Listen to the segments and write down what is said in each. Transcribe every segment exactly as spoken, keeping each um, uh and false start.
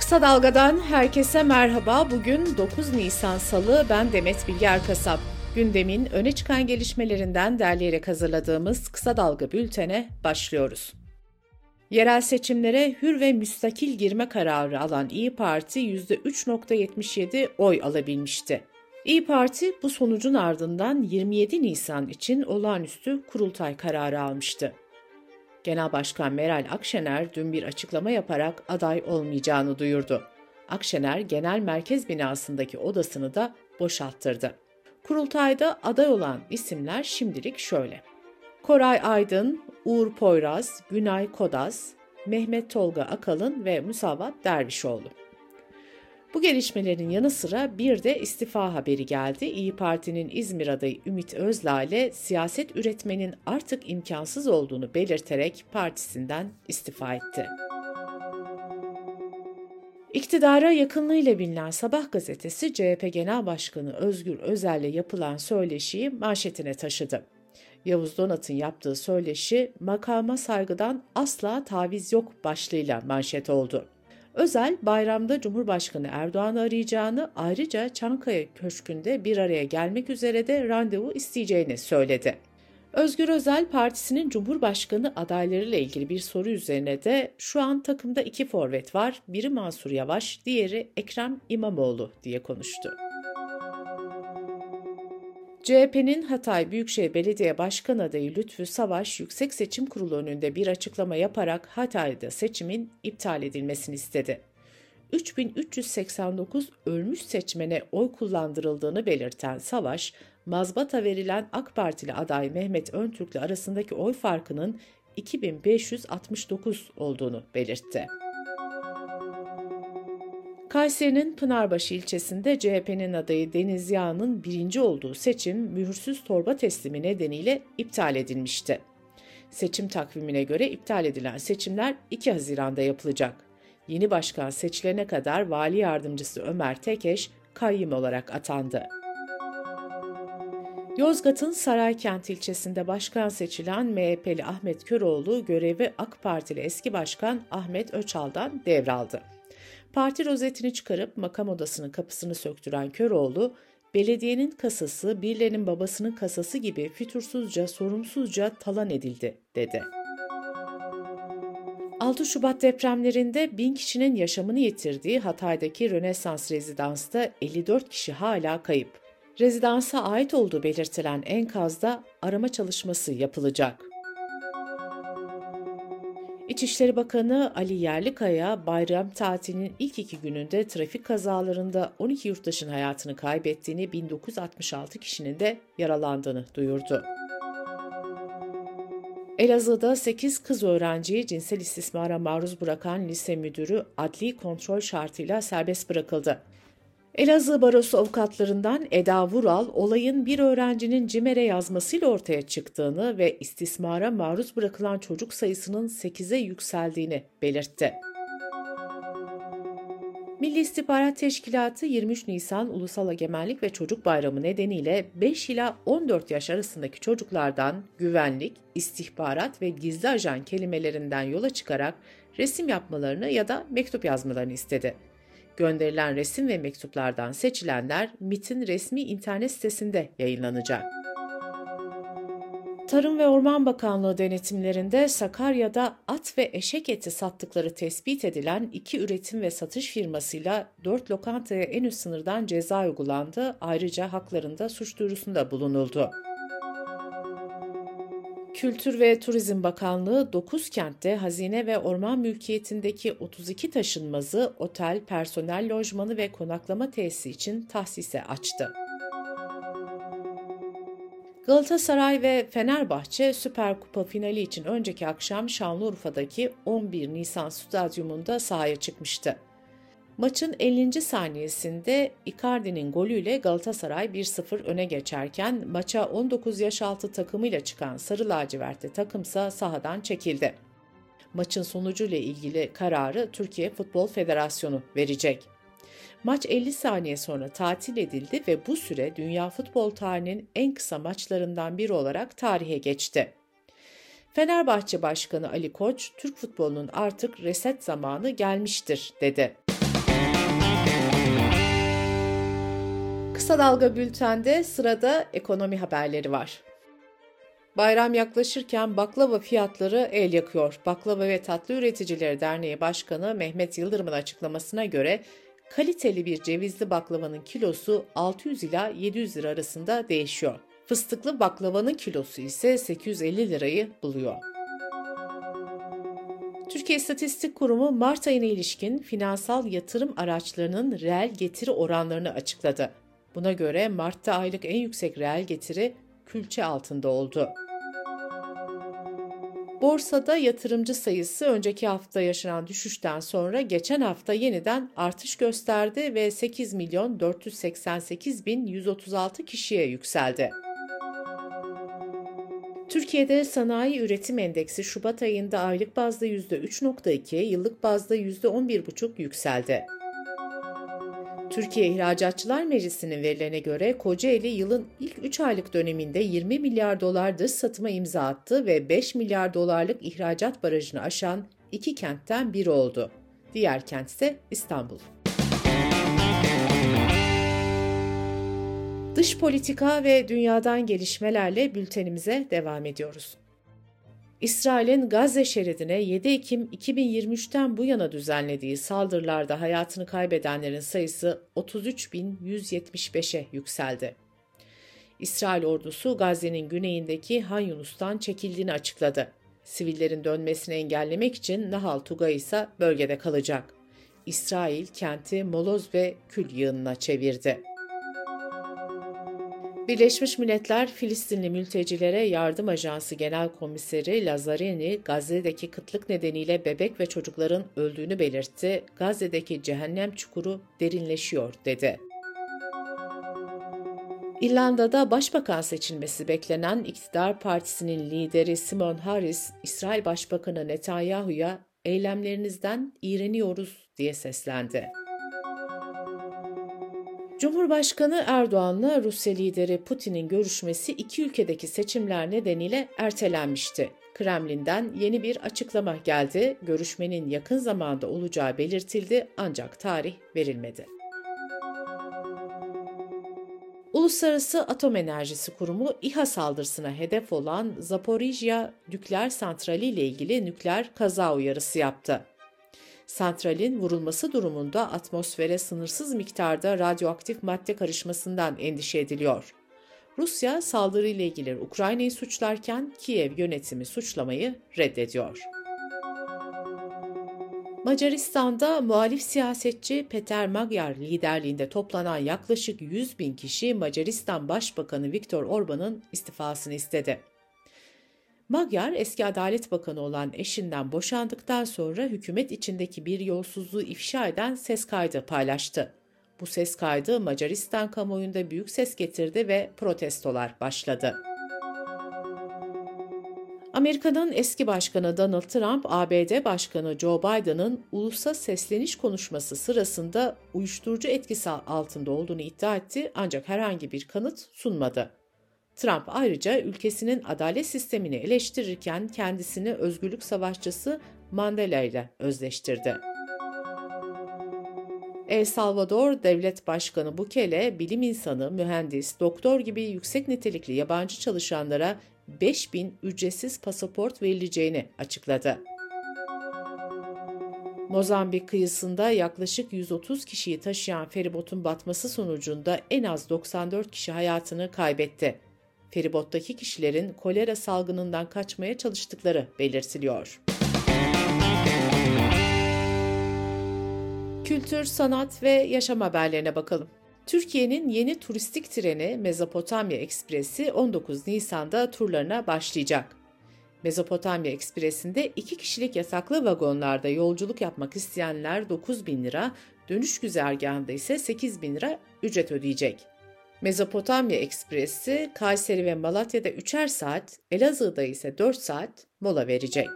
Kısa Dalga'dan herkese merhaba. Bugün dokuz Nisan Salı, ben Demet Bilge Erkasap. Gündemin öne çıkan gelişmelerinden derleyerek hazırladığımız Kısa Dalga bültene başlıyoruz. Yerel seçimlere hür ve müstakil girme kararı alan İYİ Parti yüzde üç virgül yetmiş yedi oy alabilmişti. İYİ Parti bu sonucun ardından yirmi yedi Nisan için olağanüstü kurultay kararı almıştı. Genel Başkan Meral Akşener dün bir açıklama yaparak aday olmayacağını duyurdu. Akşener, Genel Merkez binasındaki odasını da boşalttırdı. Kurultayda aday olan isimler şimdilik şöyle: Koray Aydın, Uğur Poyraz, Günay Kodaz, Mehmet Tolga Akalın ve Musavat Dervişoğlu. Bu gelişmelerin yanı sıra bir de istifa haberi geldi. İYİ Parti'nin İzmir adayı Ümit Özdağ siyaset üretmenin artık imkansız olduğunu belirterek partisinden istifa etti. İktidara yakınlığıyla bilinen Sabah gazetesi C H P Genel Başkanı Özgür Özel'le yapılan söyleşiyi manşetine taşıdı. Yavuz Donat'ın yaptığı söyleşi "Makama saygıdan asla taviz yok" başlığıyla manşet oldu. Özel, bayramda Cumhurbaşkanı Erdoğan'ı arayacağını, ayrıca Çankaya Köşkü'nde bir araya gelmek üzere de randevu isteyeceğini söyledi. Özgür Özel, partisinin Cumhurbaşkanı adaylarıyla ilgili bir soru üzerine de "Şu an takımda iki forvet var, biri Mansur Yavaş, diğeri Ekrem İmamoğlu" diye konuştu. C H P'nin Hatay Büyükşehir Belediye Başkan adayı Lütfü Savaş, Yüksek Seçim Kurulu önünde bir açıklama yaparak Hatay'da seçimin iptal edilmesini istedi. üç bin üç yüz seksen dokuz ölmüş seçmene oy kullandırıldığını belirten Savaş, mazbata verilen AK Partili aday Mehmet Öntürk'le arasındaki oy farkının iki bin beş yüz altmış dokuz olduğunu belirtti. Kayseri'nin Pınarbaşı ilçesinde C H P'nin adayı Deniz Yağ'ın birinci olduğu seçim mühürsüz torba teslimi nedeniyle iptal edilmişti. Seçim takvimine göre iptal edilen seçimler iki Haziran'da yapılacak. Yeni başkan seçilene kadar Vali Yardımcısı Ömer Tekeş kayyum olarak atandı. Yozgat'ın Saraykent ilçesinde başkan seçilen M H P'li Ahmet Köroğlu görevi AK Partili eski başkan Ahmet Öçal'dan devraldı. Parti rozetini çıkarıp makam odasının kapısını söktüren Köroğlu, "Belediyenin kasası birilerinin babasının kasası gibi fütursuzca, sorumsuzca talan edildi" dedi. altı Şubat depremlerinde bin kişinin yaşamını yitirdiği Hatay'daki Rönesans rezidansta elli dört kişi hala kayıp. Rezidansa ait olduğu belirtilen enkazda arama çalışması yapılacak. İçişleri Bakanı Ali Yerlikaya, bayram tatilinin ilk iki gününde trafik kazalarında on iki yurttaşın hayatını kaybettiğini, bin dokuz yüz altmış altı kişinin de yaralandığını duyurdu. Elazığ'da sekiz kız öğrenciyi cinsel istismara maruz bırakan lise müdürü adli kontrol şartıyla serbest bırakıldı. Elazığ Barosu avukatlarından Eda Vural, olayın bir öğrencinin CİMER'e yazmasıyla ortaya çıktığını ve istismara maruz bırakılan çocuk sayısının sekize yükseldiğini belirtti. Milli İstihbarat Teşkilatı yirmi üç Nisan Ulusal Egemenlik ve Çocuk Bayramı nedeniyle beş ila on dört yaş arasındaki çocuklardan güvenlik, istihbarat ve gizli ajan kelimelerinden yola çıkarak resim yapmalarını ya da mektup yazmalarını istedi. Gönderilen resim ve mektuplardan seçilenler M İ T'in resmi internet sitesinde yayınlanacak. Tarım ve Orman Bakanlığı denetimlerinde Sakarya'da at ve eşek eti sattıkları tespit edilen iki üretim ve satış firmasıyla dört lokantaya en üst sınırdan ceza uygulandı. Ayrıca haklarında suç duyurusunda bulunuldu. Kültür ve Turizm Bakanlığı dokuz kentte hazine ve orman mülkiyetindeki otuz iki taşınmazı otel, personel lojmanı ve konaklama tesisi için tahsise açtı. Galatasaray ve Fenerbahçe Süper Kupa finali için önceki akşam Şanlıurfa'daki on bir Nisan Stadyumunda sahaya çıkmıştı. Maçın ellinci saniyesinde Icardi'nin golüyle Galatasaray bir sıfır öne geçerken maça on dokuz yaş altı takımıyla çıkan Sarı Lacivertli takımsa sahadan çekildi. Maçın sonucuyla ilgili kararı Türkiye Futbol Federasyonu verecek. Maç elli saniye sonra tatil edildi ve bu süre dünya futbol tarihinin en kısa maçlarından biri olarak tarihe geçti. Fenerbahçe Başkanı Ali Koç, Türk futbolunun artık reset zamanı gelmiştir dedi. Kısa Dalga Bülten'de sırada ekonomi haberleri var. Bayram yaklaşırken baklava fiyatları el yakıyor. Baklava ve Tatlı Üreticileri Derneği Başkanı Mehmet Yıldırım'ın açıklamasına göre kaliteli bir cevizli baklavanın kilosu altı yüz ila yedi yüz lira arasında değişiyor. Fıstıklı baklavanın kilosu ise sekiz yüz elli lirayı buluyor. Türkiye İstatistik Kurumu Mart ayına ilişkin finansal yatırım araçlarının reel getiri oranlarını açıkladı. Buna göre Mart'ta aylık en yüksek reel getiri külçe altında oldu. Borsada yatırımcı sayısı önceki hafta yaşanan düşüşten sonra geçen hafta yeniden artış gösterdi ve sekiz milyon dört yüz seksen sekiz bin yüz otuz altı kişiye yükseldi. Türkiye'de sanayi üretim endeksi Şubat ayında aylık bazda yüzde üç virgül iki, yıllık bazda yüzde on bir virgül beş yükseldi. Türkiye İhracatçılar Meclisi'nin verilerine göre Kocaeli yılın ilk üç aylık döneminde yirmi milyar dolar dış satıma imza attı ve beş milyar dolarlık ihracat barajını aşan iki kentten biri oldu. Diğer kent ise İstanbul. Dış politika ve dünyadan gelişmelerle bültenimize devam ediyoruz. İsrail'in Gazze şeridine yedi Ekim iki bin yirmi üçten bu yana düzenlediği saldırılarda hayatını kaybedenlerin sayısı otuz üç bin yüz yetmiş beşe yükseldi. İsrail ordusu Gazze'nin güneyindeki Han Yunus'tan çekildiğini açıkladı. Sivillerin dönmesini engellemek için Nahal Tugay ise bölgede kalacak. İsrail kenti moloz ve kül yığınına çevirdi. Birleşmiş Milletler Filistinli Mültecilere Yardım Ajansı Genel Komiseri Lazzarini, Gazze'deki kıtlık nedeniyle bebek ve çocukların öldüğünü belirtti. Gazze'deki cehennem çukuru derinleşiyor, dedi. İrlanda'da başbakan seçilmesi beklenen iktidar partisinin lideri Simon Harris, İsrail Başbakanı Netanyahu'ya eylemlerinizden iğreniyoruz diye seslendi. Cumhurbaşkanı Erdoğan'la Rusya lideri Putin'in görüşmesi iki ülkedeki seçimler nedeniyle ertelenmişti. Kremlin'den yeni bir açıklama geldi. Görüşmenin yakın zamanda olacağı belirtildi ancak tarih verilmedi. Uluslararası Atom Enerjisi Kurumu İHA saldırısına hedef olan Zaporijya nükleer santrali ile ilgili nükleer kaza uyarısı yaptı. Santralin vurulması durumunda atmosfere sınırsız miktarda radyoaktif madde karışmasından endişe ediliyor. Rusya saldırıyla ilgili Ukrayna'yı suçlarken Kiev yönetimi suçlamayı reddediyor. Macaristan'da muhalif siyasetçi Peter Magyar liderliğinde toplanan yaklaşık yüz bin kişi Macaristan Başbakanı Viktor Orban'ın istifasını istedi. Magyar, eski Adalet Bakanı olan eşinden boşandıktan sonra hükümet içindeki bir yolsuzluğu ifşa eden ses kaydı paylaştı. Bu ses kaydı Macaristan kamuoyunda büyük ses getirdi ve protestolar başladı. Amerika'nın eski başkanı Donald Trump, A B D Başkanı Joe Biden'ın ulusa sesleniş konuşması sırasında uyuşturucu etkisi altında olduğunu iddia etti ancak herhangi bir kanıt sunmadı. Trump ayrıca ülkesinin adalet sistemini eleştirirken kendisini özgürlük savaşçısı Mandela ile özdeştirdi. El Salvador Devlet Başkanı Bukele, bilim insanı, mühendis, doktor gibi yüksek nitelikli yabancı çalışanlara beş bin ücretsiz pasaport verileceğini açıkladı. Mozambik kıyısında yaklaşık yüz otuz kişiyi taşıyan feribotun batması sonucunda en az doksan dört kişi hayatını kaybetti. Feribottaki kişilerin kolera salgınından kaçmaya çalıştıkları belirtiliyor. Kültür, sanat ve yaşam haberlerine bakalım. Türkiye'nin yeni turistik treni Mezopotamya Ekspresi on dokuz Nisan'da turlarına başlayacak. Mezopotamya Ekspresi'nde iki kişilik yataklı vagonlarda yolculuk yapmak isteyenler dokuz bin lira, dönüş güzergahında ise sekiz bin lira ücret ödeyecek. Mezopotamya Ekspresi Kayseri ve Malatya'da üçer saat, Elazığ'da ise dört saat mola verecek.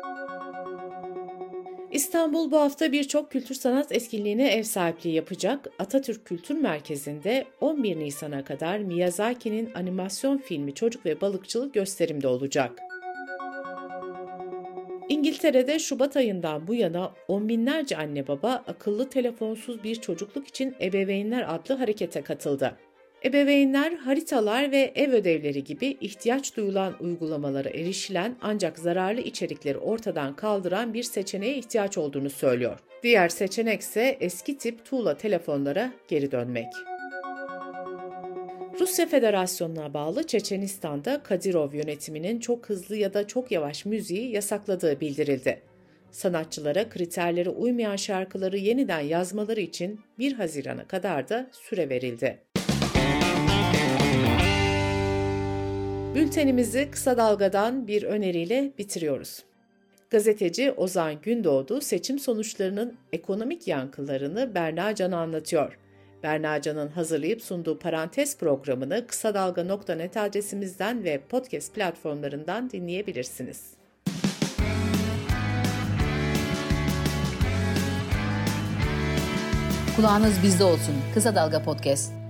İstanbul bu hafta birçok kültür sanat etkinliğine ev sahipliği yapacak. Atatürk Kültür Merkezi'nde on bir Nisan'a kadar Miyazaki'nin animasyon filmi Çocuk ve Balıkçılık gösterimde olacak. İngiltere'de Şubat ayından bu yana on binlerce anne baba akıllı telefonsuz bir çocukluk için Ebeveynler adlı harekete katıldı. Ebeveynler haritalar ve ev ödevleri gibi ihtiyaç duyulan uygulamalara erişilen ancak zararlı içerikleri ortadan kaldıran bir seçeneğe ihtiyaç olduğunu söylüyor. Diğer seçenek ise eski tip tuğla telefonlara geri dönmek. Rusya Federasyonu'na bağlı Çeçenistan'da Kadyrov yönetiminin çok hızlı ya da çok yavaş müziği yasakladığı bildirildi. Sanatçılara kriterlere uymayan şarkıları yeniden yazmaları için bir Haziran'a kadar da süre verildi. Bültenimizi kısa dalgadan bir öneriyle bitiriyoruz. Gazeteci Ozan Gündoğdu seçim sonuçlarının ekonomik yankılarını Berna Can'a anlatıyor. Berna Can'ın hazırlayıp sunduğu parantez programını kısa dalga nokta net adresimizden ve podcast platformlarından dinleyebilirsiniz. Kulağınız bizde olsun. Kısa Dalga Podcast.